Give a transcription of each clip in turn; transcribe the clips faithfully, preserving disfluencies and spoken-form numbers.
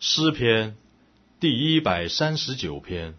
诗篇第一百三十九篇。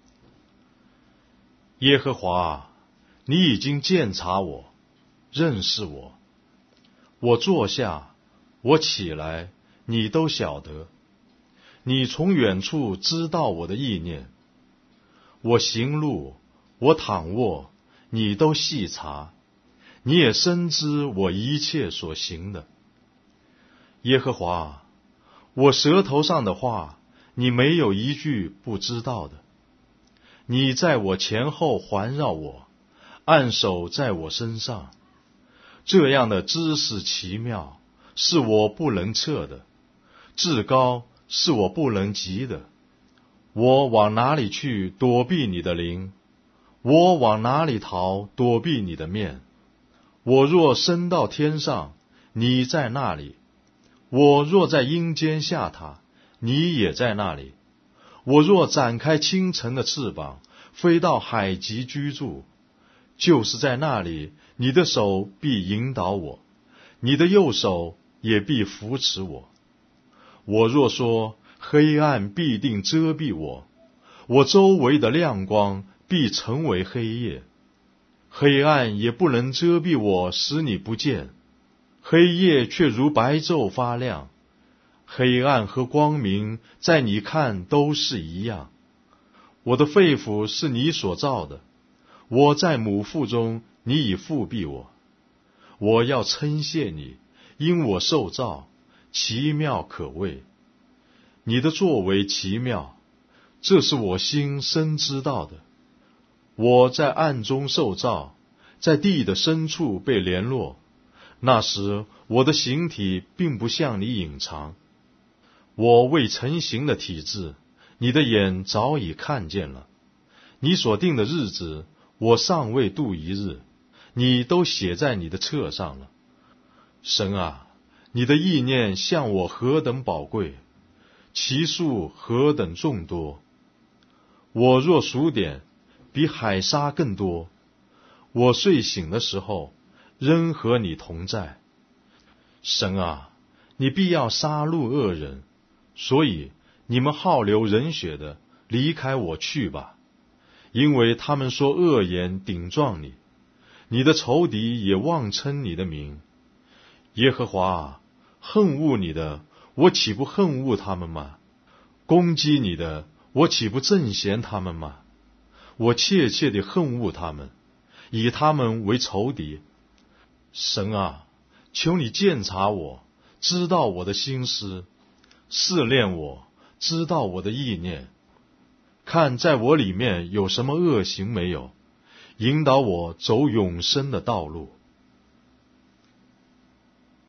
耶和华啊，你已经鉴察我，认识我。我坐下，我起来，你都晓得。你从远处知道我的意念。我行路，我躺卧，你都细察。你也深知我一切所行的。耶和华啊，我舌头上的话，你没有一句不知道的。你在我前后环绕我，按手在我身上。这样的知识奇妙，是我不能测的；至高，是我不能及的。我往哪里去躲避你的灵？我往哪里逃躲避你的面？我若升到天上，你在那里；我若在阴间下榻，你也在那里。我若展开清晨的翅膀，飞到海极居住，就是在那里，你的手必引导我，你的右手也必扶持我。我若说黑暗必定遮蔽我，我周围的亮光必成为黑夜。黑暗也不能遮蔽我，使你不见，黑夜却如白昼发亮。黑暗和光明在你看都是一样。我的肺腑是你所造的，我在母腹中，你已复庇我。我要称谢你，因我受造，奇妙可畏。你的作为奇妙，这是我心深知道的。我在暗中受造，在地的深处被联络。那时我的形体并不向你隐藏。我未成形的体质，你的眼早已看见了。你所定的日子，我尚未度一日，你都写在你的册上了。神啊，你的意念向我何等宝贵，其数何等众多。我若数点，比海沙更多。我睡醒的时候，仍和你同在。神啊，你必要杀戮恶人，所以你们好流人血的，离开我去吧，因为他们说恶言顶撞你，你的仇敌也妄称你的名。耶和华啊，恨恶你的，我岂不恨恶他们吗？攻击你的，我岂不憎嫌他们吗？我切切地恨恶他们，以他们为仇敌。神啊，求你鉴察我，知道我的心思，试炼我，知道我的意念，看在我里面有什么恶行没有，引导我走永生的道路。